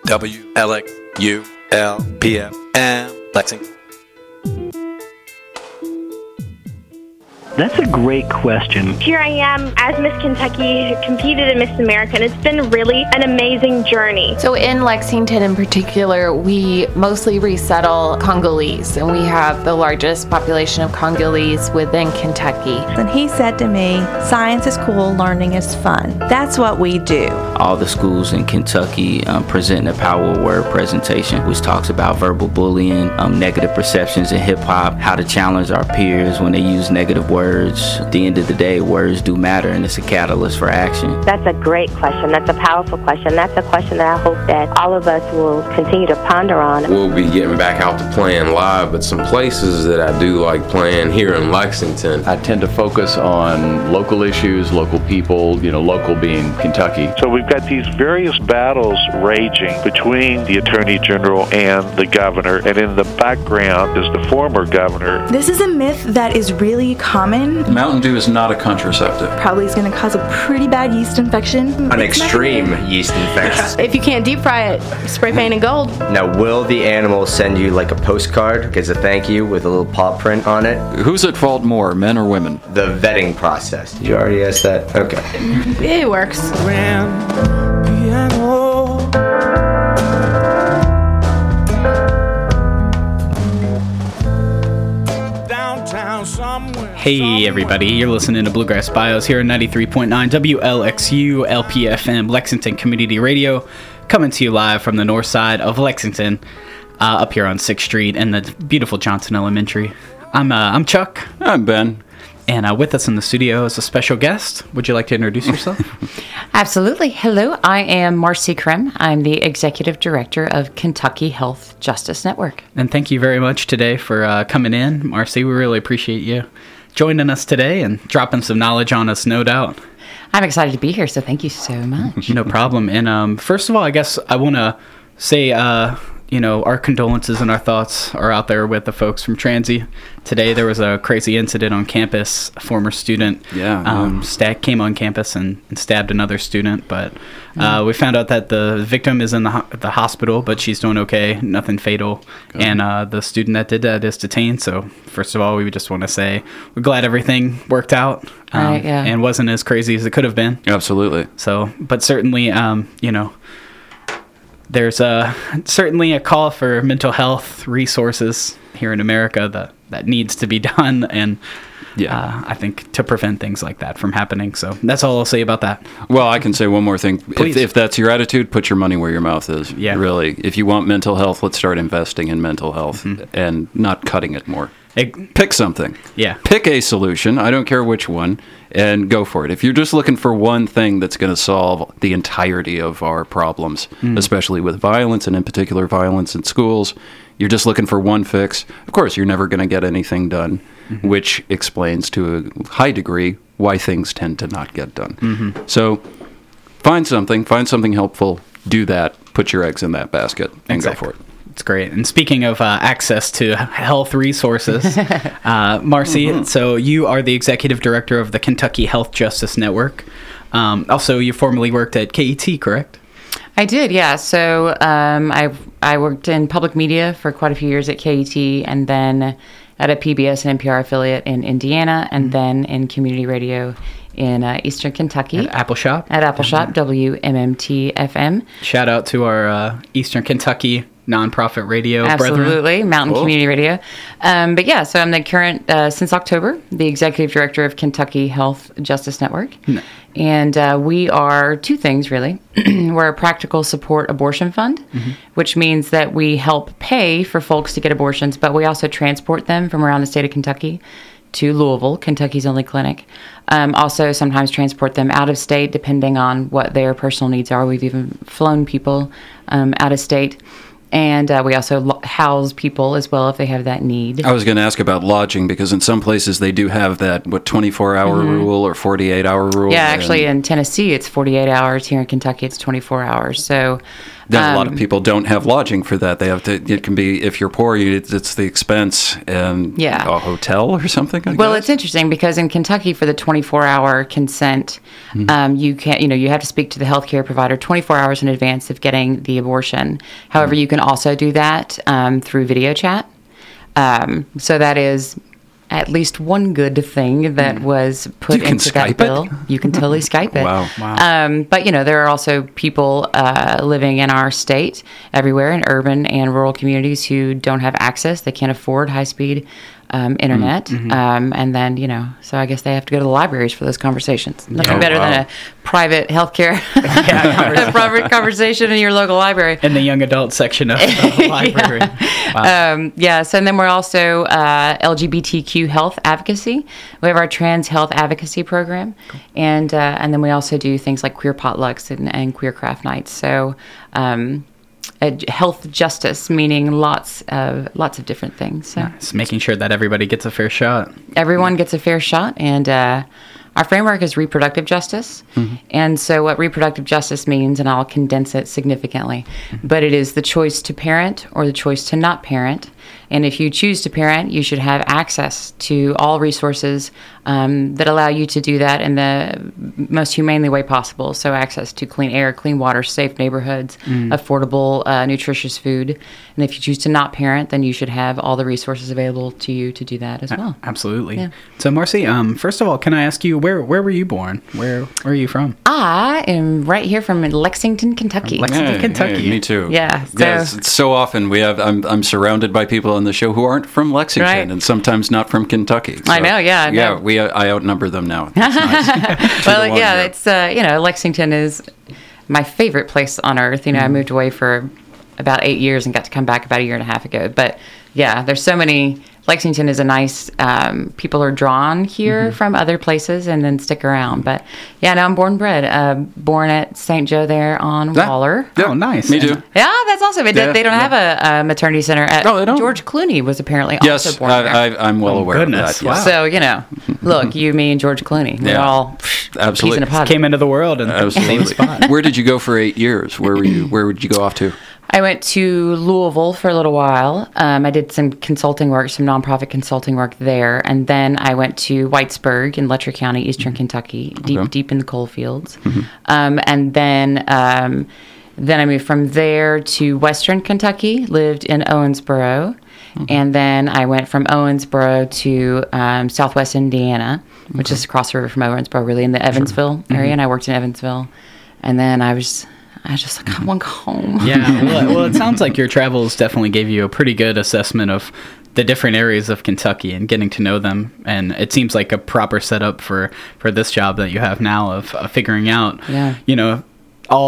WLXULPFM, Lexington. That's a great question. Here I am as Miss Kentucky, competed in Miss America, and it's been really an amazing journey. So in Lexington in particular, we mostly resettle Congolese, and we have the largest population of Congolese within Kentucky. And he said to me, science is cool, learning is fun. That's what we do. All the schools in Kentucky present a Power of Word presentation, which talks about verbal bullying, negative perceptions in hip-hop, how to challenge our peers when they use negative words. At the end of the day, words do matter, and it's a catalyst for action. That's a great question. That's a powerful question. That's a question that I hope that all of us will continue to ponder on. We'll be getting back out to playing live, but some places that I do like playing here in Lexington. I tend to focus on local issues, local people, local being Kentucky. So we've got these various battles raging between the Attorney General and the governor, and in the background is the former governor. This is a myth that is really common. Mountain Dew is not a contraceptive. Probably is going to cause a pretty bad yeast infection. An extreme yeast infection. If you can't deep fry it, spray paint in gold. Now, will the animal send you like a postcard as a thank you with a little paw print on it? Who's at fault more, men or women? The vetting process. Did you already ask that? Okay. It works. Hey everybody, you're listening to Bluegrass Bios here on 93.9 WLXU LPFM Lexington Community Radio, coming to you live from the north side of Lexington, up here on 6th Street in the beautiful Johnson Elementary. I'm Chuck. I'm Ben. And with us in the studio is a special guest. Would you like to introduce yourself? Absolutely. Hello, I am Marcy Krim. I'm the Executive Director of Kentucky Health Justice Network. And thank you very much today for coming in, Marcy. We really appreciate you joining us today and dropping some knowledge on us, no doubt. I'm excited to be here, so thank you so much. No problem. And first of all, I guess I want to say, our condolences and our thoughts are out there with the folks from Transy. Today there was a crazy incident on campus. A former student came on campus and stabbed another student, but we found out that the victim is in the hospital, but she's doing okay, nothing fatal. Good. And the student that did that is detained. So first of all, we just want to say we're glad everything worked out and wasn't as crazy as it could have been. Absolutely. So, but certainly, there's certainly a call for mental health resources here in America that needs to be done, and I think to prevent things like that from happening. So that's all I'll say about that. Well, I can say one more thing. If that's your attitude, put your money where your mouth is. Yeah. Really. If you want mental health, let's start investing in mental health and not cutting it more. Pick something. Yeah. Pick a solution. I don't care which one, and go for it. If you're just looking for one thing that's going to solve the entirety of our problems, especially with violence, and in particular violence in schools, you're just looking for one fix. Of course, you're never going to get anything done, which explains to a high degree why things tend to not get done. So find something helpful, do that, put your eggs in that basket, and go for it. It's great. And speaking of access to health resources, Marcy, so you are the Executive Director of the Kentucky Health Justice Network. Also, you formerly worked at KET, correct? I did, yeah. So I worked in public media for quite a few years at KET, and then at a PBS and NPR affiliate in Indiana, and then in community radio in Eastern Kentucky. At Appalshop? At Appalshop, WMMT-FM. Shout out to our Eastern Kentucky nonprofit radio Absolutely, brethren. Mountain Community Radio. But yeah, so I'm the current, since October, the Executive Director of Kentucky Health Justice Network. And we are two things, really. We're a practical support abortion fund, which means that we help pay for folks to get abortions, but we also transport them from around the state of Kentucky to Louisville, Kentucky's only clinic. Also sometimes transport them out of state, depending on what their personal needs are. We've even flown people out of state. And we also house people as well if they have that need. I was going to ask about lodging, because in some places they do have that, 24-hour rule or 48-hour rule? Yeah, actually in Tennessee it's 48 hours. Here in Kentucky it's 24 hours. So Then a lot of people don't have lodging for that. They have to. It can be, if you're poor, it's the expense and a hotel or something. I Well, guess. it's interesting because in Kentucky, for the 24-hour consent, you can't. You have to speak to the healthcare provider 24 hours in advance of getting the abortion. However, you can also do that through video chat. So that is at least one good thing that was put into that bill. You can totally Skype it. Wow. But, there are also people living in our state everywhere in urban and rural communities who don't have access. They can't afford high-speed internet. And then, so I guess they have to go to the libraries for those conversations. Nothing better than a private healthcare a private conversation in your local library. In the young adult section of the library. So and then we're also LGBTQ health advocacy. We have our trans health advocacy program. And then we also do things like queer potlucks and queer craft nights. So health justice, meaning lots of different things. So it's making sure that everybody gets a fair shot. Everyone gets a fair shot, and our framework is reproductive justice. And so what reproductive justice means, and I'll condense it significantly, but it is the choice to parent or the choice to not parent. And if you choose to parent, you should have access to all resources that allow you to do that in the most humanely way possible. So access to clean air, clean water, safe neighborhoods, affordable, nutritious food. And if you choose to not parent, then you should have all the resources available to you to do that as well. Absolutely. Yeah. So, Marcy, first of all, can I ask you, where were you born? Where are you from? I am right here from Lexington, Kentucky. Kentucky. Me too. Yeah. It's so often I'm surrounded by people on the show who aren't from Lexington and sometimes not from Kentucky. So, I know. Yeah. I outnumber them now. That's nice. Well, it's Lexington is my favorite place on earth. I moved away for about 8 years and got to come back about a year and a half ago. But yeah, there's so many. Lexington is a nice, people are drawn here from other places and then stick around. But yeah, no, I'm born and bred. Born at St. Joe there on Waller. Yeah, oh, nice. Me too. Yeah, that's awesome. They don't have a maternity center. At, they don't. George Clooney was apparently yes, also born there. I'm well aware of that. Wow. So, look, you, me, and George Clooney. We're all absolutely peas in a pod. Came into the world in the same spot. Where did you go for 8 years? Where would you go off to? I went to Louisville for a little while. I did some consulting work, some nonprofit consulting work there. And then I went to Whitesburg in Letcher County, Eastern Kentucky, deep in the coal fields. And then I moved from there to Western Kentucky, lived in Owensboro. And then I went from Owensboro to Southwest Indiana, which is across the river from Owensboro, really in the Evansville area. And I worked in Evansville. And then I was just like, I want to go home. Yeah, well, it sounds like your travels definitely gave you a pretty good assessment of the different areas of Kentucky and getting to know them. And it seems like a proper setup for this job that you have now of figuring out, all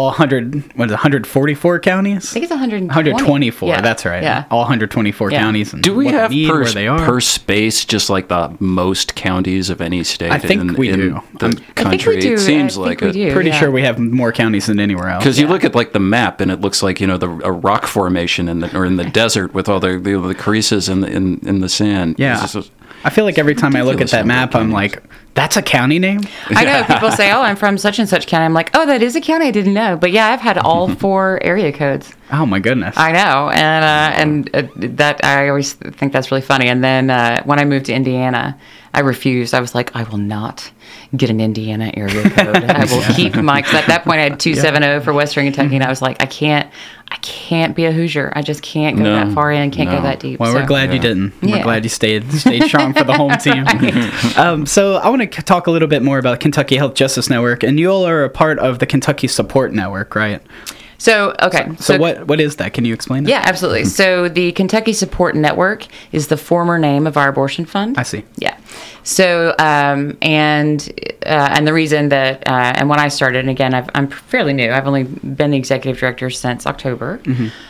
144 counties? I think it's 124. Yeah. That's right. Yeah. All 124 counties. And do we have where they are. per space just like the most counties of any state? I think we do. The country. I think we do. It seems I like think we do. Pretty sure we have more counties than anywhere else. Because you look at like the map and it looks like a rock formation in the desert with all the creases in the sand. Yeah. I feel like every time I look at that map, I'm like, that's a county name? I know. People say, oh, I'm from such and such county. I'm like, oh, that is a county? I didn't know. But yeah, I've had all 4 area codes. Oh, my goodness. I know. And that I always think that's really funny. And then when I moved to Indiana, I refused. I was like, I will not get an Indiana area code. I will keep my, because at that point I had 270 for Western Kentucky, and I was like, I can't be a Hoosier. I just can't go that far in, can't go that deep. Well, we're glad you didn't. We're glad you stayed strong for the home team. So I want to talk a little bit more about Kentucky Health Justice Network, and you all are a part of the Kentucky Support Network, right? So, okay. So what is that? Can you explain that? Yeah, absolutely. So the Kentucky Support Network is the former name of our abortion fund. I see. Yeah. So, and the reason that, and when I started, and again, I'm fairly new. I've only been the executive director since October,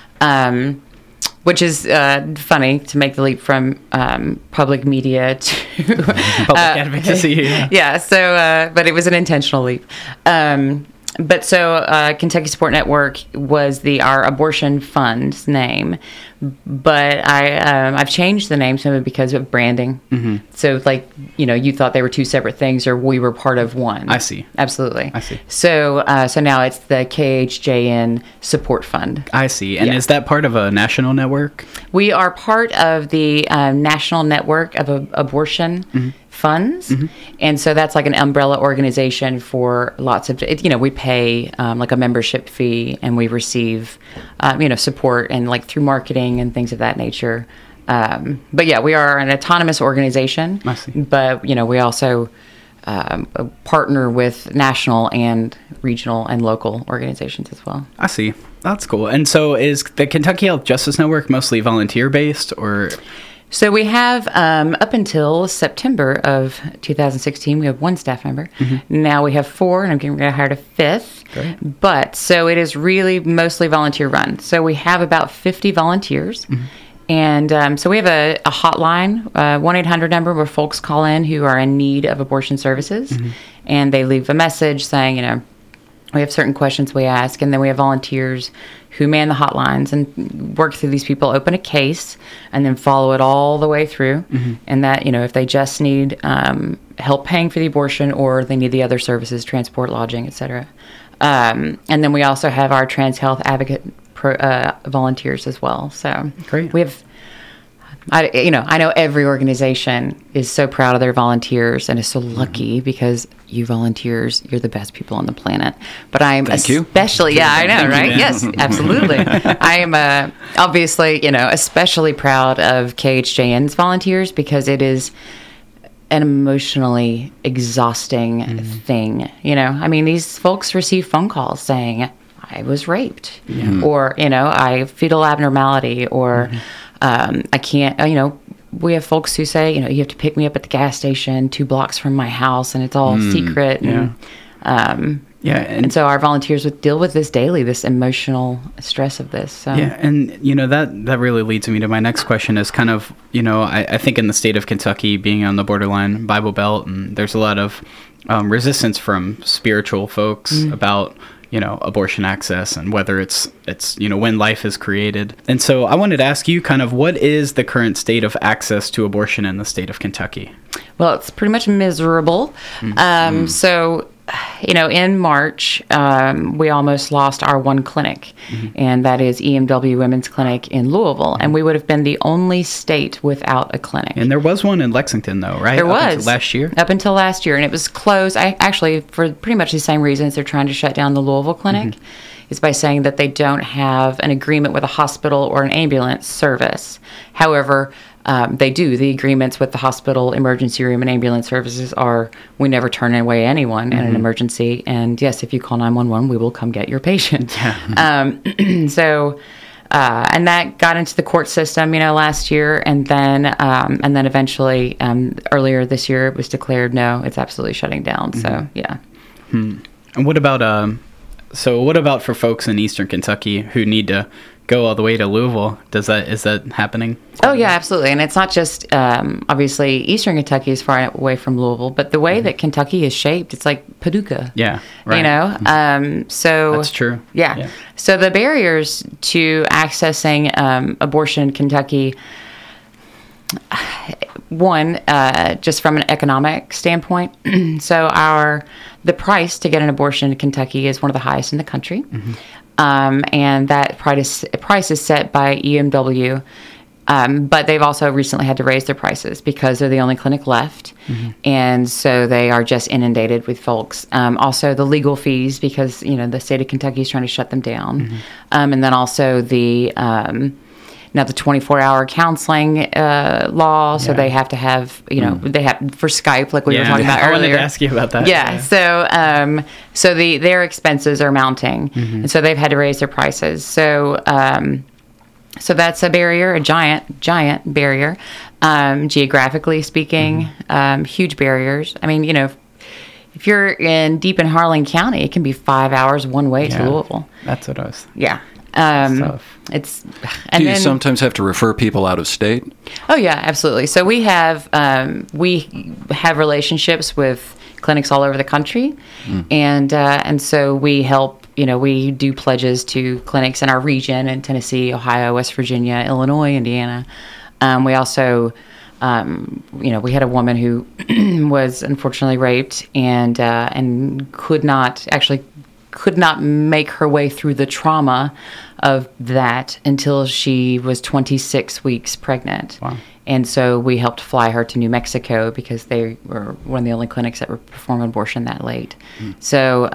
which is funny to make the leap from public media to public advocacy. Yeah. So, but it was an intentional leap. But so Kentucky Support Network was our abortion fund's name, but I've changed the name simply because of branding. So like, you thought they were two separate things, or we were part of one. I see. Absolutely. I see. So so now it's the KHJN Support Fund. I see. And is that part of a national network? We are part of the National Network of Abortion Funds, and so that's like an umbrella organization for lots of, we pay like a membership fee, and we receive, support and like through marketing and things of that nature. But yeah, we are an autonomous organization. I see. But we also partner with national and regional and local organizations as well. I see. That's cool. And so is the Kentucky Health Justice Network mostly volunteer based, or? So we have, up until September of 2016, we have one staff member. Now we have 4, and I'm getting ready to hire a 5th. Great. But so it is really mostly volunteer run. So we have about 50 volunteers. And so we have a hotline, 1-800 number where folks call in who are in need of abortion services. And they leave a message saying, we have certain questions we ask, and then we have volunteers who man the hotlines and work through these people, open a case, and then follow it all the way through. And that, if they just need help paying for the abortion, or they need the other services, transport, lodging, etc. And then we also have our trans health advocate volunteers as well. So great. We have, I know every organization is so proud of their volunteers and is so lucky because you volunteers, you're the best people on the planet. But I'm especially, yeah, I know, right? Yes, absolutely. I am obviously, especially proud of KHJN's volunteers because it is an emotionally exhausting thing. These folks receive phone calls saying, I was raped, or, I have fetal abnormality, or I can't, we have folks who say, you have to pick me up at the gas station 2 blocks from my house, and it's all secret. And so our volunteers would deal with this daily, this emotional stress of this. So. Yeah, and that really leads me to my next question is kind of, I think in the state of Kentucky, being on the borderline Bible Belt, and there's a lot of resistance from spiritual folks about abortion access and whether it's when life is created. And so I wanted to ask you kind of what is the current state of access to abortion in the state of Kentucky? Well, it's pretty much miserable. So, in March, we almost lost our one clinic, and that is EMW Women's Clinic in Louisville, and we would have been the only state without a clinic. And there was one in Lexington, though, right? There was. Up until last year? Up until last year, and it was closed, actually, for pretty much the same reasons they're trying to shut down the Louisville clinic, is by saying that they don't have an agreement with a hospital or an ambulance service. However, they do. The agreements with the hospital, emergency room, and ambulance services are we never turn away anyone in an emergency. And yes, if you call 911, we will come get your patient. So, and that got into the court system, last year, and then eventually, earlier this year, it was declared no, it's absolutely shutting down. So, yeah. And what about for folks in Eastern Kentucky who need to go all the way to Louisville? Is that happening? Oh yeah, absolutely. And it's not just obviously Eastern Kentucky is far away from Louisville, but the way that Kentucky is shaped, it's like Paducah. Yeah, right. So that's true. Yeah. So the barriers to accessing abortion in Kentucky, one, just from an economic standpoint. So the price to get an abortion in Kentucky is one of the highest in the country. And that price is set by EMW. But they've also recently had to raise their prices because they're the only clinic left. And so they are just inundated with folks. Also the legal fees because, the state of Kentucky is trying to shut them down. And then also the 24-hour counseling law. So they have to have, they have for Skype, like we were talking about earlier. I wanted to ask you about that. Yeah. So their expenses are mounting, and so they've had to raise their prices. So that's a barrier, a giant barrier. Geographically speaking, huge barriers. I mean, if you're deep in Harlan County, it can be 5 hours one way to Louisville. That's what I was. Yeah. Do you sometimes have to refer people out of state? Oh yeah, absolutely. So we have relationships with clinics all over the country, and so we help. We do pledges to clinics in our region in Tennessee, Ohio, West Virginia, Illinois, Indiana. We also, we had a woman who was unfortunately raped and could not make her way through the trauma of that until she was 26 weeks pregnant. Wow. And so we helped fly her to New Mexico because they were one of the only clinics that would perform abortion that late. So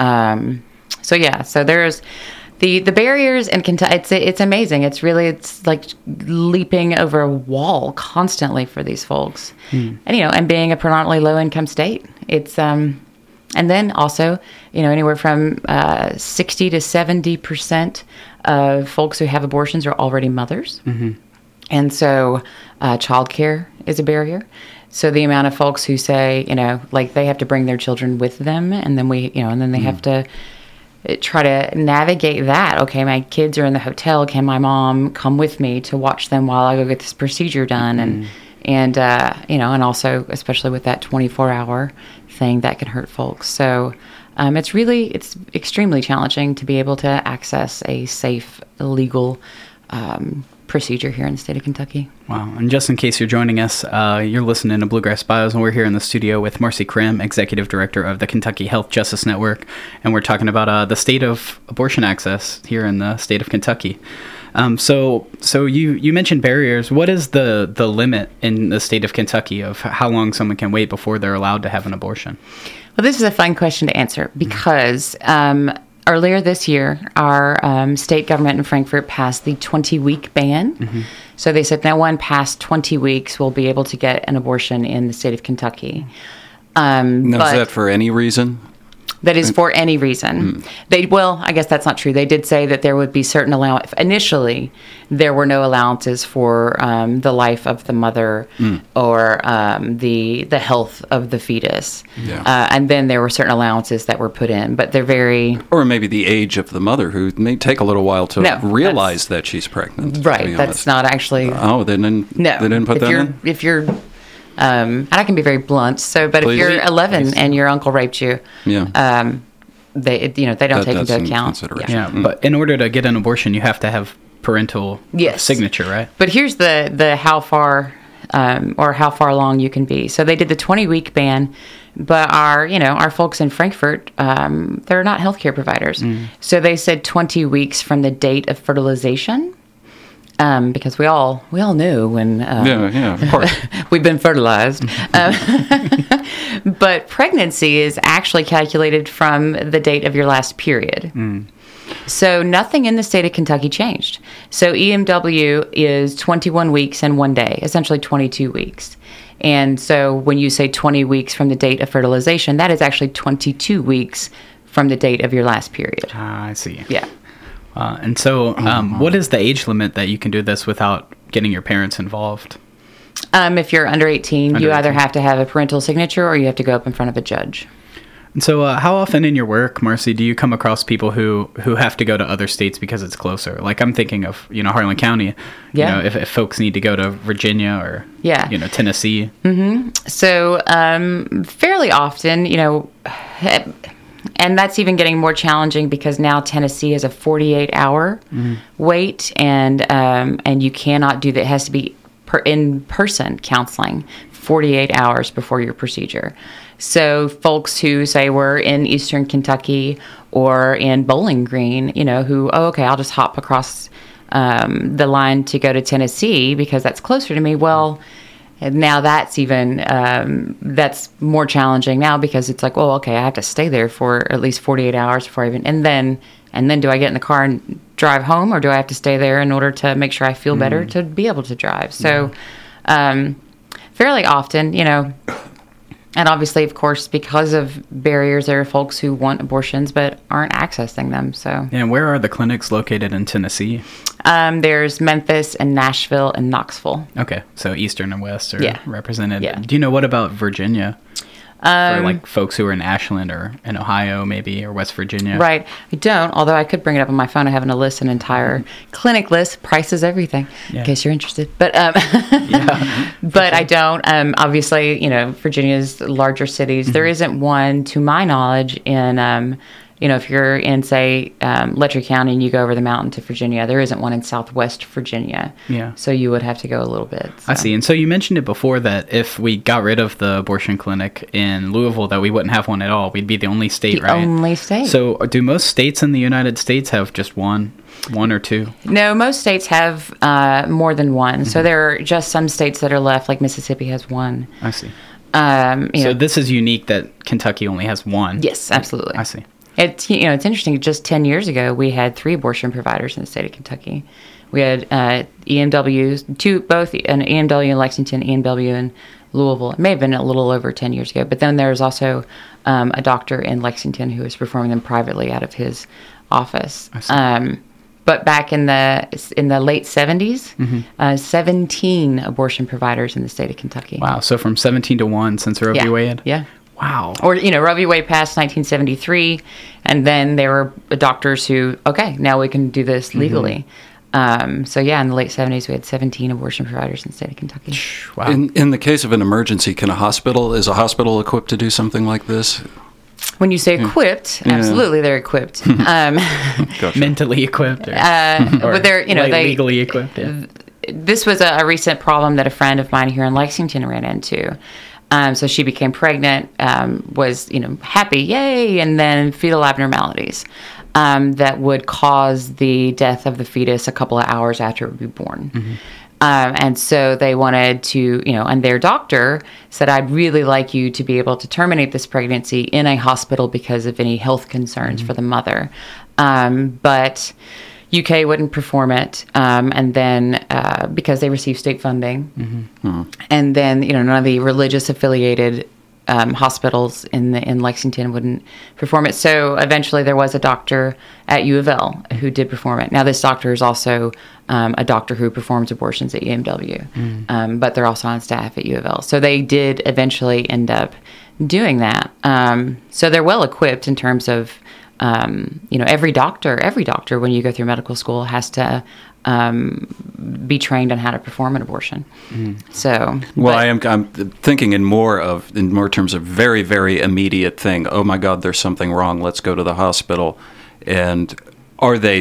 there's the barriers in Kentucky. It's amazing. It's like leaping over a wall constantly for these folks. And being a predominantly low income state, it's and then also, anywhere from 60 to 70% of folks who have abortions are already mothers. And so childcare is a barrier. So the amount of folks who say, they have to bring their children with them, and then they have to try to navigate that. Okay, my kids are in the hotel. Can my mom come with me to watch them while I go get this procedure done? And also, especially with that 24-hour thing, that can hurt folks. So it's extremely challenging to be able to access a safe, legal procedure here in the state of Kentucky. Wow. And just in case you're joining us, you're listening to Bluegrass Bios, and we're here in the studio with Marcy Krim, Executive Director of the Kentucky Health Justice Network, and we're talking about the state of abortion access here in the state of Kentucky. So you mentioned barriers. What is the limit in the state of Kentucky of how long someone can wait before they're allowed to have an abortion? Well, this is a fun question to answer because earlier this year, our state government in Frankfort passed the 20-week ban. So they said no one past 20 weeks will be able to get an abortion in the state of Kentucky. Now, is that for any reason? That is for any reason. I guess that's not true. They did say that there would be certain allowance. Initially, there were no allowances for the life of the mother or the health of the fetus. And then there were certain allowances that were put in, but they're very... Or maybe the age of the mother, who may take a little while to realize that she's pregnant. Right, that's not actually... Oh, they didn't put that in? If you're... and I can be very blunt. But if you're 11 and your uncle raped you, they don't take into account. But in order to get an abortion, you have to have parental signature, right? But here's the how far or how far along you can be. So they did the 20-week ban, but our folks in Frankfort, they're not healthcare providers. So they said 20 weeks from the date of fertilization. Because we all knew when of course. we've been fertilized. But pregnancy is actually calculated from the date of your last period. So nothing in the state of Kentucky changed. So EMW is 21 weeks and 1 day, essentially 22 weeks. And so when you say 20 weeks from the date of fertilization, that is actually 22 weeks from the date of your last period. I see. Yeah. And so what is the age limit that you can do this without getting your parents involved? If you're under 18, you either have to have a parental signature or you have to go up in front of a judge. And so how often in your work, Marcy, do you come across people who have to go to other states because it's closer? Like I'm thinking of, Harlan County, if folks need to go to Virginia or, Tennessee. So fairly often, and that's even getting more challenging because now Tennessee has a 48-hour wait, and you cannot do that. It has to be in-person counseling 48 hours before your procedure. So folks who say we're in Eastern Kentucky or in Bowling Green, I'll just hop across the line to go to Tennessee because that's closer to me. Well, now that's even that's more challenging now because it's like, I have to stay there for at least 48 hours before I even, and then do I get in the car and drive home, or do I have to stay there in order to make sure I feel better to be able to drive? So fairly often, and obviously, of course, because of barriers, there are folks who want abortions but aren't accessing them. So, and where are the clinics located in Tennessee? There's Memphis and Nashville and Knoxville. Okay, so Eastern and West are represented. Yeah. Do you know what about Virginia? for like folks who are in Ashland or in Ohio, maybe, or West Virginia? Right. I don't, although I could bring it up on my phone. I have a list, an entire clinic list, prices, everything, in case you're interested. But but I don't. Obviously, Virginia's larger cities. There isn't one, to my knowledge, in if you're in, say, Letcher County and you go over the mountain to Virginia, there isn't one in Southwest Virginia. Yeah. So you would have to go a little bit. So. I see. And so you mentioned it before that if we got rid of the abortion clinic in Louisville, that we wouldn't have one at all. We'd be the only state, right? The only state. So do most states in the United States have just one or two? No, most states have more than one. So there are just some states that are left, like Mississippi has one. I see. So this is unique that Kentucky only has one. Yes, absolutely. I see. It's it's interesting. Just 10 years ago, we had 3 abortion providers in the state of Kentucky. We had EMWs, both an EMW in Lexington, EMW in Louisville. It may have been a little over 10 years ago, but then there was also a doctor in Lexington who was performing them privately out of his office. But back in the late 70s, 17 abortion providers in the state of Kentucky. Wow! So from 17 to 1 since Roe v. Wade. Yeah. Wow. Or, Roe v. Wade passed 1973, and then there were doctors who, okay, now we can do this legally. In the late 70s, we had 17 abortion providers in the state of Kentucky. Wow. In the case of an emergency, is a hospital equipped to do something like this? When you say equipped, absolutely, they're equipped. Gotcha. Mentally equipped. But they're, legally equipped. Yeah. This was a recent problem that a friend of mine here in Lexington ran into. So she became pregnant, was, happy, yay, and then fetal abnormalities that would cause the death of the fetus a couple of hours after it would be born. And so they wanted to, and their doctor said, I'd really like you to be able to terminate this pregnancy in a hospital because of any health concerns for the mother. But UK wouldn't perform it, and then because they received state funding, and then none of the religious affiliated hospitals in Lexington wouldn't perform it. So eventually, there was a doctor at U of L who did perform it. Now, this doctor is also a doctor who performs abortions at EMW, but they're also on staff at U of L. So they did eventually end up doing that. So they're well equipped in terms of. Every doctor, when you go through medical school, has to be trained on how to perform an abortion. So, I'm thinking in more terms of very, very immediate thing. Oh my God, there's something wrong. Let's go to the hospital. And are they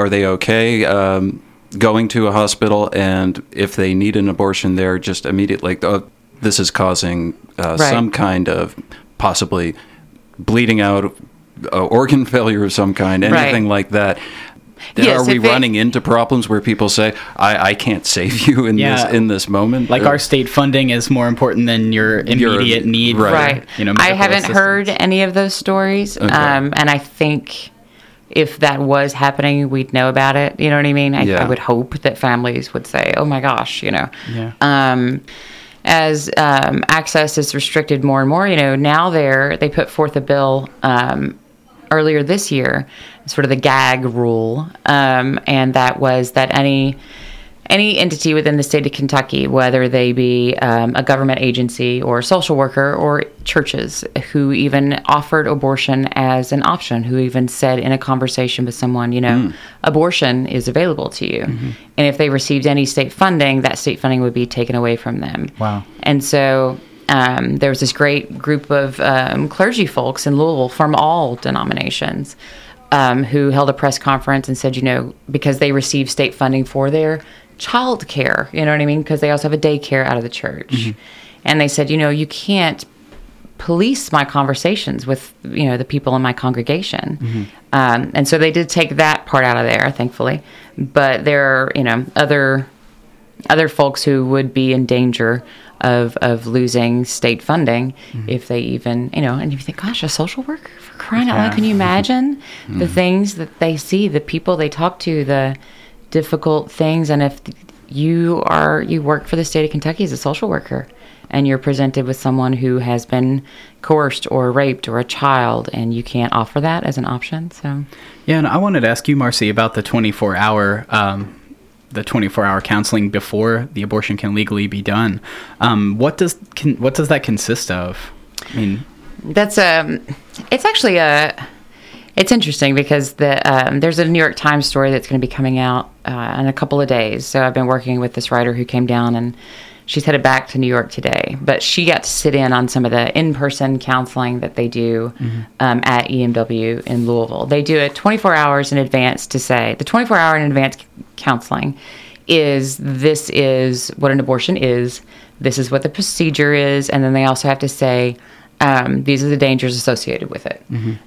okay going to a hospital? And if they need an abortion, they're just immediately this is causing some kind of possibly bleeding out. Organ failure of some kind, anything like that. Yes, are we running into problems where people say, I can't save you in this moment? Like our state funding is more important than your immediate need. Right. I haven't heard any of those stories. Okay. And I think if that was happening, we'd know about it. You know what I mean? I would hope that families would say, oh my gosh, as access is restricted more and more, now they put forth a bill earlier this year, sort of the gag rule, and that was that any entity within the state of Kentucky, whether they be a government agency or a social worker or churches who even offered abortion as an option, who even said in a conversation with someone, abortion is available to you. And if they received any state funding, that state funding would be taken away from them. Wow. And so there was this great group of clergy folks in Louisville from all denominations who held a press conference and said, because they received state funding for their child care, you know what I mean? Because they also have a daycare out of the church. And they said, you can't police my conversations with, the people in my congregation. And so they did take that part out of there, thankfully. But there are, other folks who would be in danger of losing state funding if they even, and you think, gosh, a social worker, for crying out loud, can you imagine the things that they see, the people they talk to, the difficult things? And if you work for the state of Kentucky as a social worker and you're presented with someone who has been coerced or raped or a child, and you can't offer that as an option. So yeah, and I wanted to ask you, Marcy, about the 24-hour counseling before the abortion can legally be done. What does that consist of? I mean, That's it's actually it's interesting because there's a New York Times story that's going to be coming out in a couple of days. So I've been working with this writer who came down, and she's headed back to New York today. But she got to sit in on some of the in-person counseling that they do at EMW in Louisville. They do it 24 hours in advance to say the 24-hour in advance counseling this is what an abortion is, this is what the procedure is, and then they also have to say these are the dangers associated with it.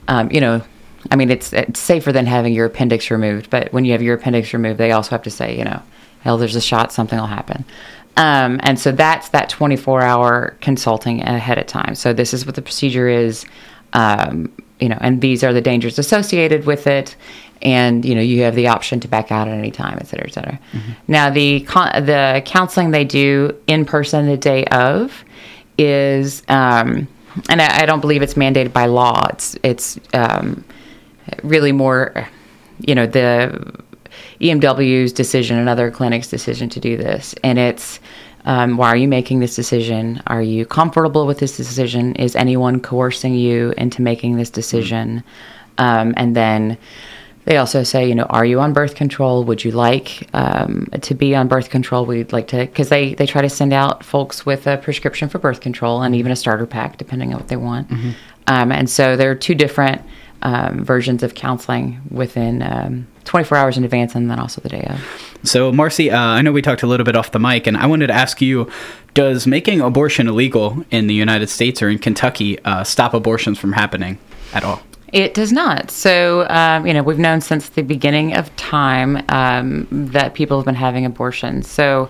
I mean, it's safer than having your appendix removed, but when you have your appendix removed, they also have to say, hell, there's a shot, something will happen. And so that's that 24-hour consulting ahead of time. So this is what the procedure is, and these are the dangers associated with it, and you have the option to back out at any time, et cetera, et cetera. Now the counseling they do in person the day of is, and I don't believe it's mandated by law. It's really more, the EMW's decision and other clinics' decision to do this. And it's, why are you making this decision? Are you comfortable with this decision? Is anyone coercing you into making this decision? And then they also say, are you on birth control? Would you like to be on birth control? We'd like to, because they try to send out folks with a prescription for birth control and even a starter pack, depending on what they want. And so there are two different versions of counseling within 24 hours in advance, and then also the day of. So, Marcy, I know we talked a little bit off the mic, and I wanted to ask you, does making abortion illegal in the United States or in Kentucky stop abortions from happening at all? It does not. So, we've known since the beginning of time that people have been having abortions. So,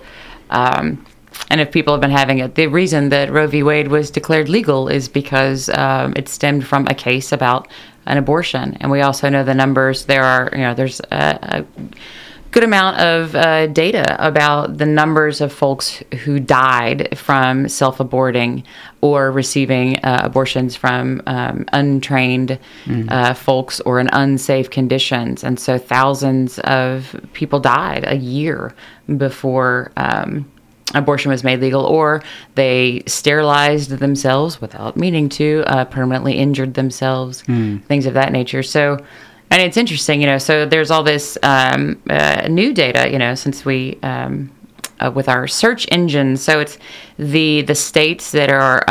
and if people have been having it, the reason that Roe v. Wade was declared legal is because it stemmed from a case about an abortion. And we also know the numbers. There's a good amount of data about the numbers of folks who died from self-aborting or receiving abortions from untrained folks or in unsafe conditions. And so thousands of people died a year before abortion was made legal, or they sterilized themselves without meaning to, permanently injured themselves, things of that nature. So, and it's interesting, so there's all this new data, since we, with our search engine. So it's the states that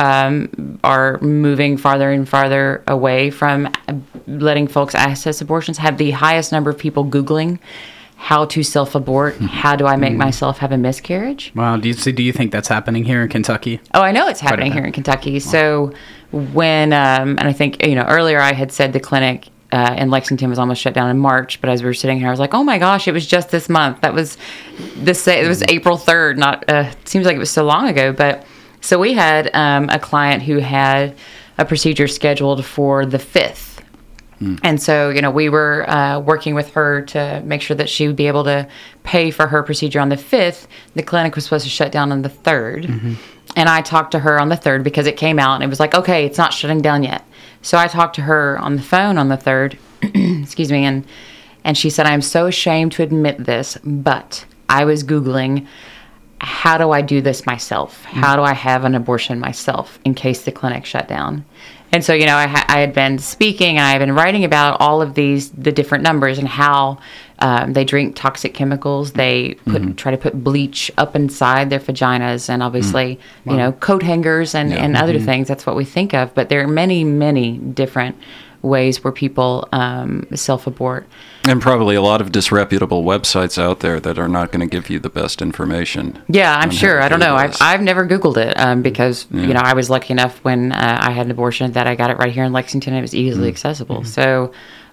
are moving farther and farther away from letting folks access abortions have the highest number of people Googling how to self-abort. How do I make myself have a miscarriage? Wow. Do you think that's happening here in Kentucky? Oh, I know it's happening here in Kentucky. Wow. So when, and I think, earlier I had said the clinic in Lexington was almost shut down in March, but as we were sitting here, I was like, oh my gosh, it was just this month. It was April 3rd. Not, it seems like it was so long ago, but so we had a client who had a procedure scheduled for the 5th. And so, we were working with her to make sure that she would be able to pay for her procedure on the 5th. The clinic was supposed to shut down on the 3rd. And I talked to her on the 3rd because it came out and it was like, okay, it's not shutting down yet. So I talked to her on the phone on the 3rd, excuse me, and she said, I'm so ashamed to admit this, but I was Googling, how do I do this myself? How do I have an abortion myself in case the clinic shut down? And so, I had been speaking and I had been writing about all of the different numbers and how they drink toxic chemicals. They try to put bleach up inside their vaginas and obviously, coat hangers and other things. That's what we think of. But there are many, many different ways where people self-abort. And probably a lot of disreputable websites out there that are not going to give you the best information. Yeah, I'm sure. I don't know. I've never Googled it because, I was lucky enough when I had an abortion that I got it right here in Lexington. It was easily accessible. So,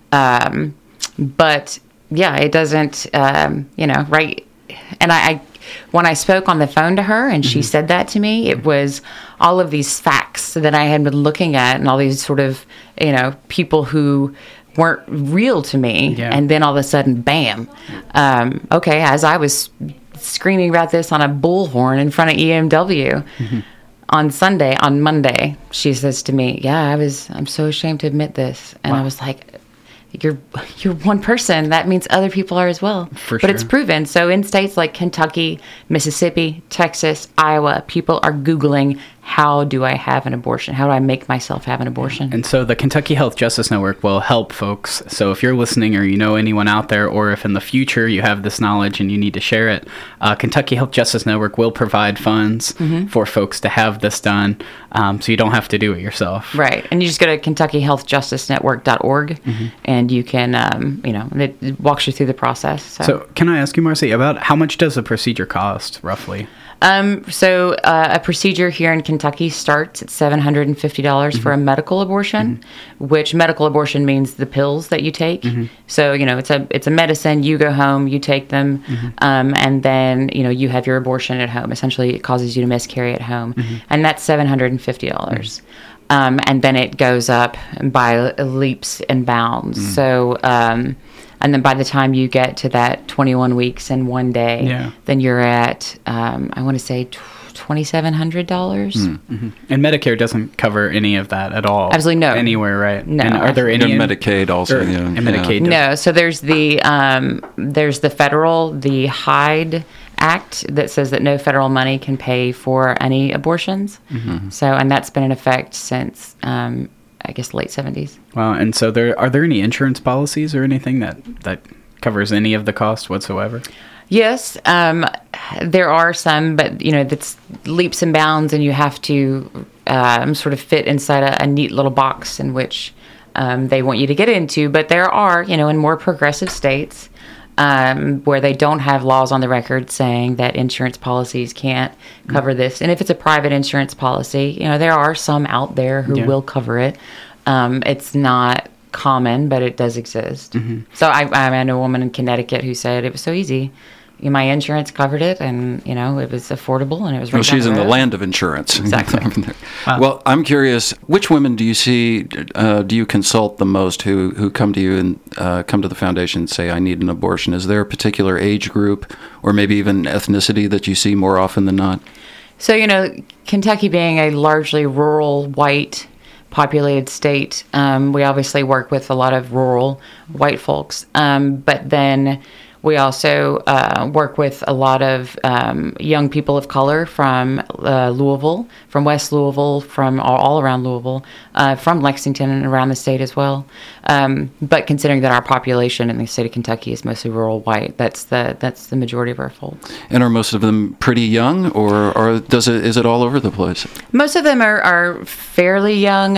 but yeah, it doesn't, right. And I when I spoke on the phone to her and she said that to me, it was all of these facts that I had been looking at and all these sort of, people who weren't real to me. Yeah. And then all of a sudden, bam. Okay, as I was screaming about this on a bullhorn in front of EMW on Monday, she says to me, yeah, I'm so ashamed to admit this. And I was like, you're one person. That means other people are as well. But it's proven. So in states like Kentucky, Mississippi, Texas, Iowa, people are Googling how do I have an abortion? How do I make myself have an abortion? And so the Kentucky Health Justice Network will help folks. So if you're listening or you know anyone out there, or if in the future you have this knowledge and you need to share it, Kentucky Health Justice Network will provide funds for folks to have this done, so you don't have to do it yourself. Right. And you just go to KentuckyHealthJusticeNetwork.org, and you can, it walks you through the process. So can I ask you, Marcy, about how much does a procedure cost, roughly? So a procedure here in Kentucky starts at $750 for a medical abortion, which medical abortion means the pills that you take. So, it's a medicine. You go home, you take them, and then, you have your abortion at home. Essentially, it causes you to miscarry at home. And that's $750. And then it goes up by leaps and bounds. So, and then by the time you get to that 21 weeks and 1 day, then you're at, I want to say, $2,700. And Medicare doesn't cover any of that at all. Absolutely no. Anywhere, right? No. And are there any? And Medicaid also. And Medicaid. No. So there's the federal, the Hyde Act that says that no federal money can pay for any abortions. So, and that's been in effect since, I guess, late 70s. Wow. And so are there any insurance policies or anything that covers any of the cost whatsoever? Yes, there are some, but that's leaps and bounds, and you have to sort of fit inside a neat little box in which they want you to get into. But there are, in more progressive states where they don't have laws on the record saying that insurance policies can't cover this. And if it's a private insurance policy, there are some out there who will cover it. It's not common, but it does exist. So I know a woman in Connecticut who said it was so easy. My insurance covered it, and it was affordable, and it was. Well, she's in the land of insurance. Exactly. Well, I'm curious, which women do you see? Do you consult the most who come to you and come to the foundation and say, "I need an abortion"? Is there a particular age group, or maybe even ethnicity that you see more often than not? So Kentucky being a largely rural, white populated state, we obviously work with a lot of rural white folks, but then we also work with a lot of young people of color from Louisville, from West Louisville, from all around Louisville, from Lexington and around the state as well. But considering that our population in the state of Kentucky is mostly rural white, that's the majority of our folks. And are most of them pretty young, or is it all over the place? Most of them are fairly young.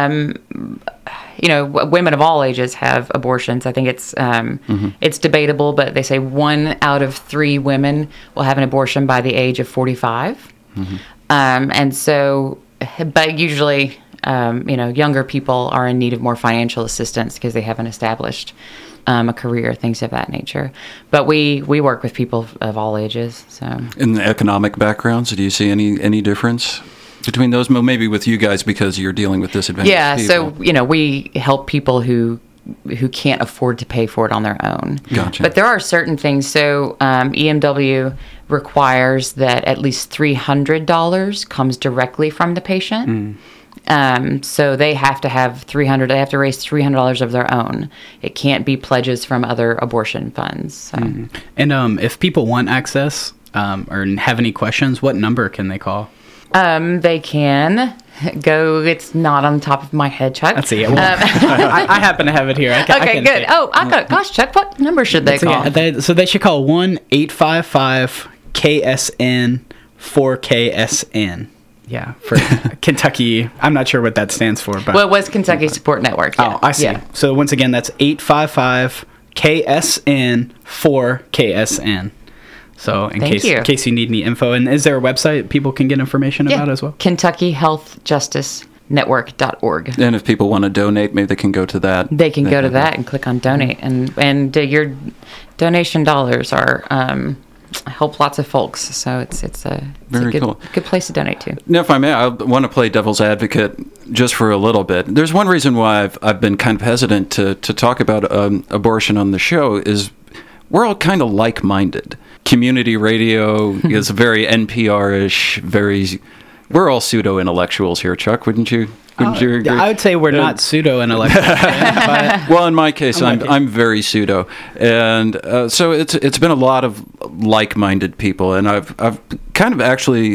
Women of all ages have abortions. I think it's debatable, but they say 1 out of 3 women will have an abortion by the age of 45. And so, but usually, younger people are in need of more financial assistance because they haven't established a career, things of that nature. But we work with people of all ages. So, in the economic backgrounds, do you see any difference between those? Well, maybe with you guys because you're dealing with disadvantaged people. So we help people who can't afford to pay for it on their own. Gotcha. But there are certain things. So EMW requires that at least $300 comes directly from the patient. So they have to have $300. They have to raise $300 of their own. It can't be pledges from other abortion funds. So. And if people want access or have any questions, what number can they call? They can go. It's not on the top of my head, Chuck. Let's see. Well, I happen to have it here. Okay, good. Oh, I got it. Gosh, Chuck, what number should they call? So they should call 1-855-KSN-4KSN. Yeah, for Kentucky. I'm not sure what that stands for, but well, it was Kentucky Support Network. Yeah. Oh, I see. Yeah. So once again, that's 855-KSN-4KSN. So in case you need any info. And is there a website people can get information about as well? KentuckyHealthJusticeNetwork.org. And if people want to donate, maybe they can go to that. They can go to that and click on donate. And your donation dollars are help lots of folks. So it's a good place to donate to. Now, if I may, I want to play devil's advocate just for a little bit. There's one reason why I've been kind of hesitant to talk about abortion on the show is we're all kind of like-minded. Community radio is very NPR-ish, we're all pseudo-intellectuals here, Chuck, wouldn't you agree? I would say we're not pseudo-intellectuals. Well, in my case, I'm very pseudo. And so it's been a lot of like-minded people, and I've kind of actually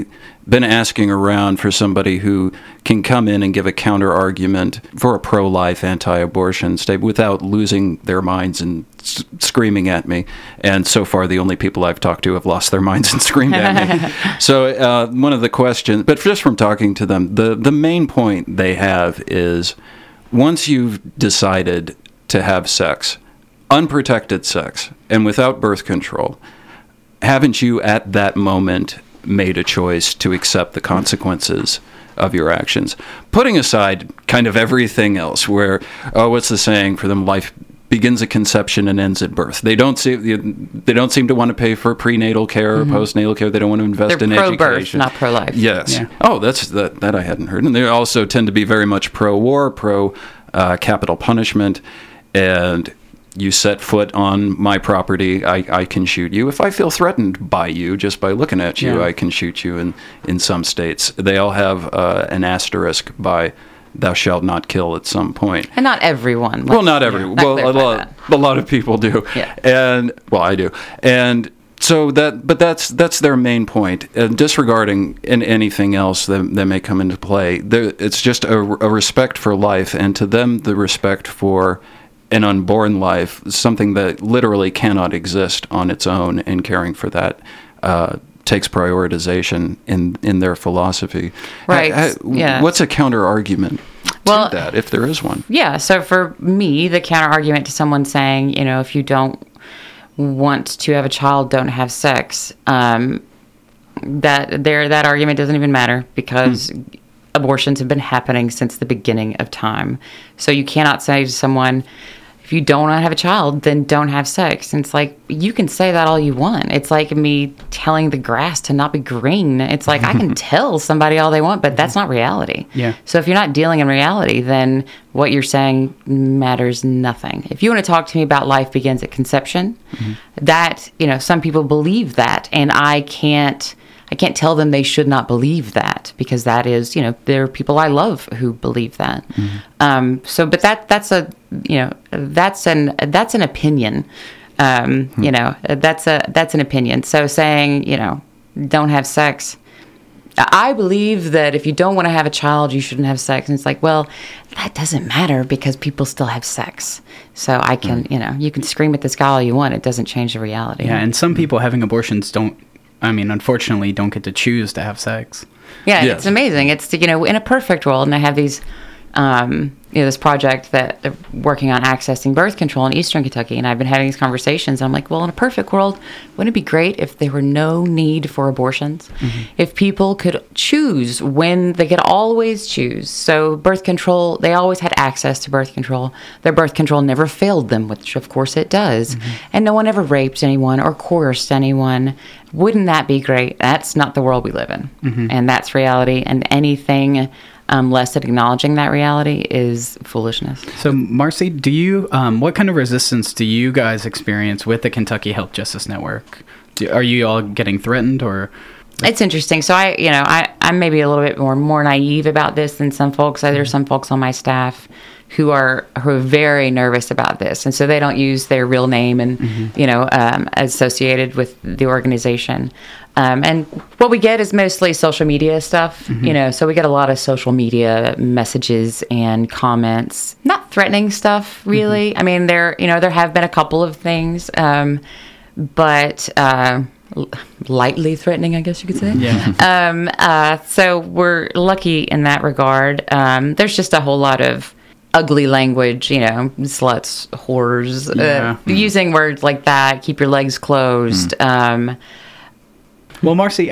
been asking around for somebody who can come in and give a counter argument for a pro-life, anti-abortion state without losing their minds and screaming at me. And so far, the only people I've talked to have lost their minds and screamed at me. So one of the questions, but just from talking to them, the main point they have is once you've decided to have sex, unprotected sex, and without birth control, haven't you at that moment made a choice to accept the consequences of your actions? Putting aside kind of everything else where, what's the saying for them? Life begins at conception and ends at birth. They don't seem to want to pay for prenatal care or postnatal care. They don't want to invest in education. They're pro-birth, not pro-life. Yes. Yeah. Oh, that I hadn't heard. And they also tend to be very much pro-war, pro-capital punishment. And you set foot on my property, I can shoot you. If I feel threatened by you, just by looking at you, I can shoot you in some states. They all have an asterisk by thou shalt not kill at some point. And not everyone. Well, not everyone. Well, a lot of people do. Yeah. And, well, I do. And so that's their main point. And disregarding anything else that may come into play, it's just a respect for life, and to them, the respect for an unborn life, something that literally cannot exist on its own, and caring for that takes prioritization in their philosophy. Right. Yeah. What's a counter argument to that, if there is one? Yeah. So for me, the counter argument to someone saying, if you don't want to have a child, don't have sex, that argument doesn't even matter, because abortions have been happening since the beginning of time. So you cannot say to someone, if you don't want to have a child, then don't have sex. And it's like, you can say that all you want. It's like me telling the grass to not be green. It's like, I can tell somebody all they want, but that's not reality. Yeah. So if you're not dealing in reality, then what you're saying matters nothing. If you want to talk to me about life begins at conception, that, some people believe that, and I can't tell them they should not believe that, because that is, there are people I love who believe that. But that's an opinion. That's an opinion. So saying, don't have sex. I believe that if you don't want to have a child, you shouldn't have sex. And it's like, well, that doesn't matter, because people still have sex. So I can, you can scream at the sky all you want. It doesn't change the reality. Yeah. And some people having abortions unfortunately don't get to choose to have sex. Yeah, yes. It's amazing. It's, in a perfect world, and I have these, this project that they're working on accessing birth control in Eastern Kentucky, and I've been having these conversations, and I'm like, well, in a perfect world, wouldn't it be great if there were no need for abortions? If people could choose when they could always choose. So birth control, they always had access to birth control. Their birth control never failed them, which of course it does. And no one ever raped anyone or coerced anyone. Wouldn't that be great? That's not the world we live in. And that's reality. And anything less than acknowledging that reality is foolishness. So, Marcy, do you what kind of resistance do you guys experience with the Kentucky Health Justice Network? Are you all getting threatened, or? It's interesting. So I'm maybe a little bit more naive about this than some folks. There's some folks on my staff who are very nervous about this, and so they don't use their real name and associated with the organization. And what we get is mostly social media stuff, so we get a lot of social media messages and comments, not threatening stuff, really. I mean, there have been a couple of things, but lightly threatening, I guess you could say. Yeah. So we're lucky in that regard. There's just a whole lot of ugly language, sluts, whores, using words like that, keep your legs closed. Well, Marcy,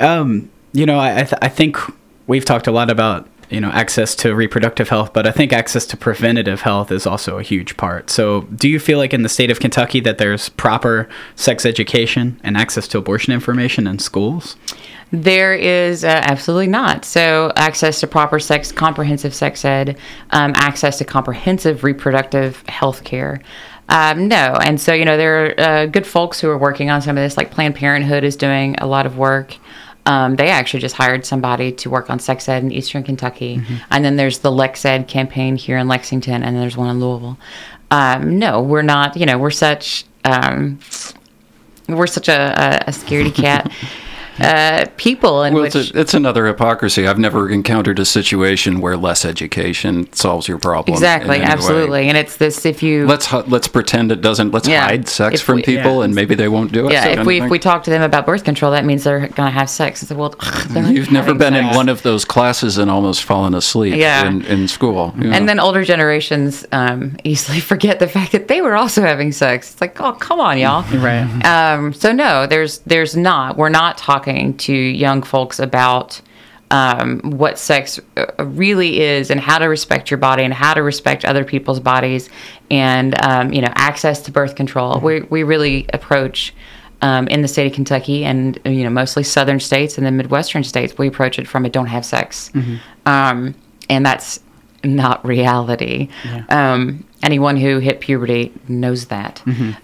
I think we've talked a lot about, access to reproductive health, but I think access to preventative health is also a huge part. So do you feel like in the state of Kentucky that there's proper sex education and access to abortion information in schools? There is absolutely not. So access to proper comprehensive sex ed, access to comprehensive reproductive health care. No. And so, there are good folks who are working on some of this, like Planned Parenthood is doing a lot of work. They actually just hired somebody to work on sex ed in Eastern Kentucky. And then there's the Lex Ed campaign here in Lexington, and then there's one in Louisville. No, we're not, we're such a scaredy cat. people. In Well, which it's another hypocrisy. I've never encountered a situation where less education solves your problem. exactly, in any absolutely, way. and it's this: if you Let's pretend it doesn't. Let's Yeah. hide sex If from we- people, and maybe they won't do it. yeah, so if kind we of if thing. we talk to them about birth control, that means they're going to have sex. It's like, well, they're not You've never having been in sex. one of those classes and almost fallen asluleep Yeah. in school. you know. And then older generations easily forget the fact that they were also having sex. It's like, oh, come on, y'all. Right. So no, there's not. We're not talking to young folks about what sex really is and how to respect your body and how to respect other people's bodies and access to birth control. We really approach in the state of Kentucky and mostly southern states and the Midwestern states. We approach it from a don't have sex, and that's not reality. Anyone who hit puberty knows that.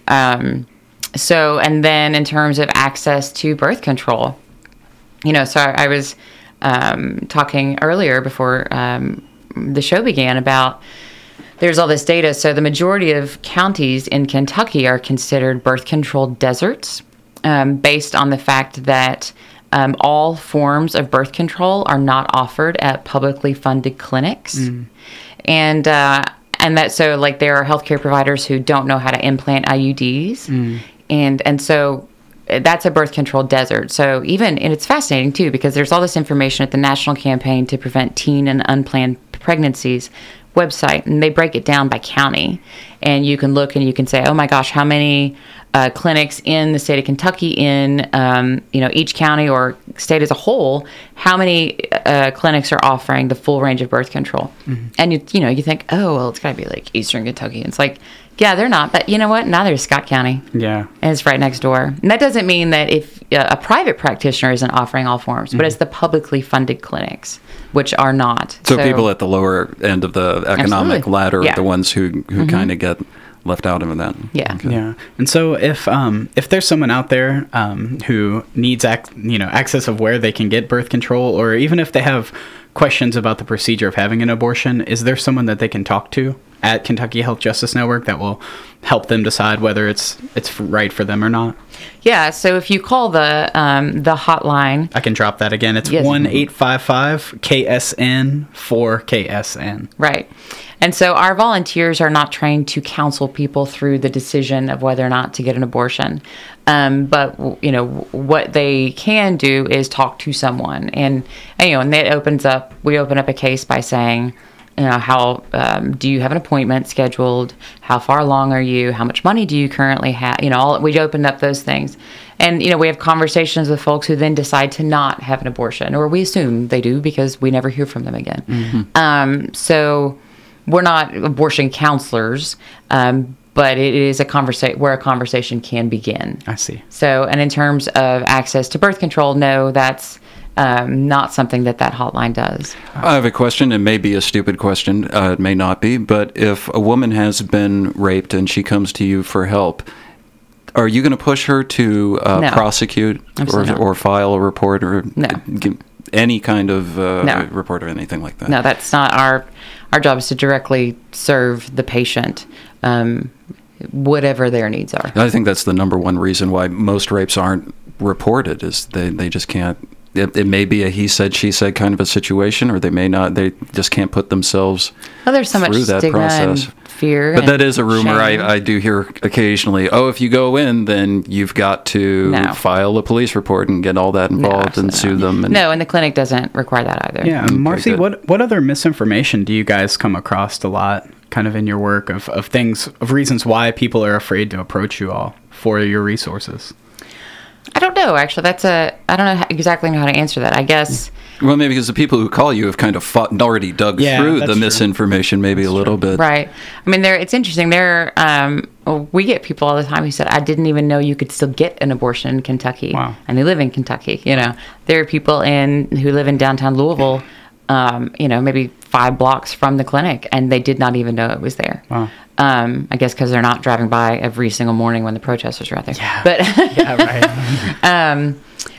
So, and then in terms of access to birth control, so I was talking earlier before the show began about there's all this data. So the majority of counties in Kentucky are considered birth control deserts based on the fact that all forms of birth control are not offered at publicly funded clinics. And that so like there are healthcare providers who don't know how to implant IUDs. And so that's a birth control desert. So and it's fascinating too, because there's all this information at the National Campaign to Prevent Teen and Unplanned Pregnancies website, and they break it down by county. And you can look and you can say, oh my gosh, how many clinics in the state of Kentucky in, each county or state as a whole, how many clinics are offering the full range of birth control? And you think, oh, well, it's got to be like Eastern Kentucky. And it's like, yeah, they're not. But you know what? Neither is Scott County. Yeah. And it's right next door. And that doesn't mean that if a private practitioner isn't offering all forms, but it's the publicly funded clinics, which are not. So people at the lower end of the economic Absolutely. ladder Yeah. are the ones who kind of get left out of that. Yeah. Okay. Yeah. And so if there's someone out there who needs access of where they can get birth control, or even if they have questions about the procedure of having an abortion, is there someone that they can talk to at Kentucky Health Justice Network that will help them decide whether it's right for them or not? Yeah. So if you call the hotline, I can drop that again. It's Yes. 1-855-KSN-4KSN. Right. And so our volunteers are not trained to counsel people through the decision of whether or not to get an abortion. But, what they can do is talk to someone. And that we open up a case by saying, how do you have an appointment scheduled? How far along are you? How much money do you currently have? We opened up those things. And, we have conversations with folks who then decide to not have an abortion, or we assume they do because we never hear from them again. So we're not abortion counselors, but it is a conversation where a conversation can begin. I see. So, and in terms of access to birth control, no, that's not something that hotline does. I have a question. It may be a stupid question. It may not be. But if a woman has been raped and she comes to you for help, are you going to push her to No. prosecute Absolutely not. or file a report or No. give any kind of No. report or anything like that? No, that's not our job. Is to directly serve the patient, whatever their needs are. I think that's the number one reason why most rapes aren't reported is they just can't. It may be a he said, she said kind of a situation, or they may not. They just can't put themselves Well, there's so much through that stigma process. and fear. But and that is a rumor shame. I do hear occasionally. Oh, if you go in, then you've got to No. file a police report and get all that involved and sue them. And No, and the clinic doesn't require that either. Yeah, Marcy, what other misinformation do you guys come across a lot, kind of in your work of reasons why people are afraid to approach you all for your resources? I don't know. Actually, I don't know exactly how to answer that. I guess. Well, maybe because the people who call you have kind of already dug through the misinformation, maybe a little bit. Right. I mean, it's interesting. We get people all the time who said, "I didn't even know you could still get an abortion in Kentucky." Wow. And they live in Kentucky. There are people who live in downtown Louisville. Maybe 5 blocks from the clinic, and they did not even know it was there. Wow. I guess because they're not driving by every single morning when the protesters are out there. Yeah. But Yeah, right.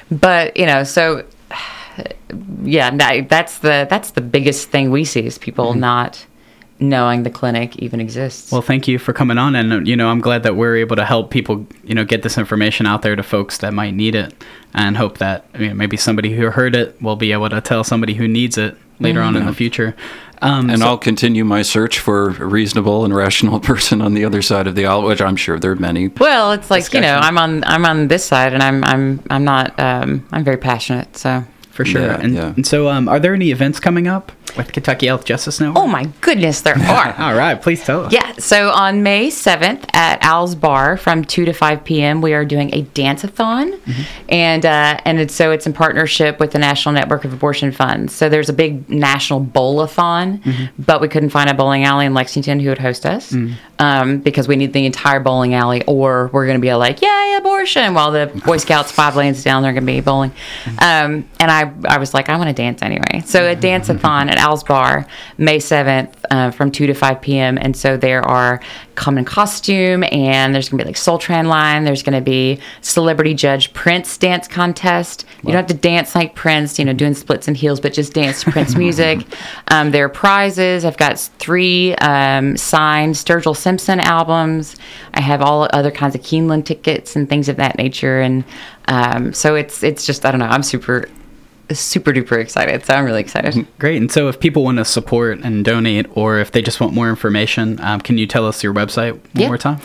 so yeah, that's the biggest thing we see is people not knowing the clinic even exists. Well, thank you for coming on, and I'm glad that we're able to help people, get this information out there to folks that might need it, and hope that maybe somebody who heard it will be able to tell somebody who needs it later on in the future. I'll continue my search for a reasonable and rational person on the other side of the aisle, which I'm sure there are many. Well, it's like I'm on this side, and I'm not I'm very passionate, so. For sure. And so are there any events coming up with Kentucky Health Justice Network? Oh my goodness, there are. All right, please tell us. Yeah, so on May 7th at Al's Bar from 2 to 5 p.m. we are doing a dance-a-thon, and it's in partnership with the National Network of Abortion Funds. So there's a big national bowl-a-thon, but we couldn't find a bowling alley in Lexington who would host us because we need the entire bowling alley, or we're going to be like, yay, abortion, while the Boy Scouts 5 lanes down, they're going to be bowling. And I was like, I want to dance anyway. So a dance-a-thon at Al's Bar, May 7th from 2 to 5 p.m. And so there are come in costume, and there's going to be like Soul Train line. There's going to be celebrity judge Prince dance contest. You don't have to dance like Prince, doing splits and heels, but just dance to Prince music. There are prizes. I've got 3 signed Sturgill Simpson albums. I have all other kinds of Keeneland tickets and things of that nature. And so it's just, I don't know, I'm super duper excited. So I'm really excited. Great. And so if people want to support and donate, or if they just want more information, can you tell us your website one more time?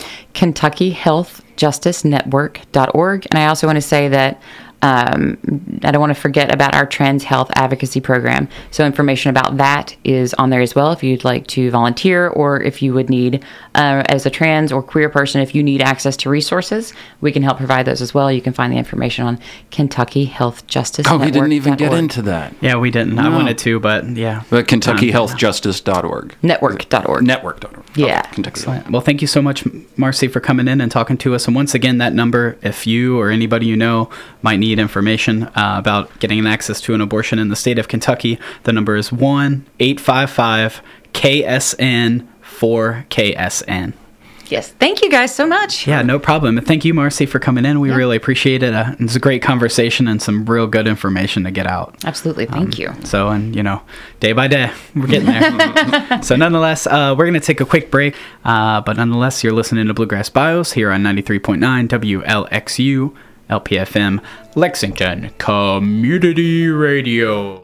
KentuckyHealthJusticeNetwork.org. And I also want to say that I don't want to forget about our trans health advocacy program. So information about that is on there as well if you'd like to volunteer, or if you would need, as a trans or queer person, if you need access to resources, we can help provide those as well. You can find the information on Kentucky Health Justice Network. Oh, we didn't even get into that. Yeah, we didn't. No. I wanted to, but yeah. But KentuckyHealthJustice.org. Network.org. Network.org. Yeah. Excellent. Well, thank you so much, Marcy, for coming in and talking to us. And once again, that number, if you or anybody you know might need information about getting access to an abortion in the state of Kentucky, the number is 1-855-KSN-4KSN. Yes. Thank you guys so much. Yeah, no problem. And thank you, Marcy, for coming in. We really appreciate it. It's a great conversation and some real good information to get out. Absolutely. Thank you. So, and day by day, we're getting there. So nonetheless, we're going to take a quick break. But nonetheless, you're listening to Bluegrass Bios here on 93.9 WLXU. LPFM, Lexington Community Radio.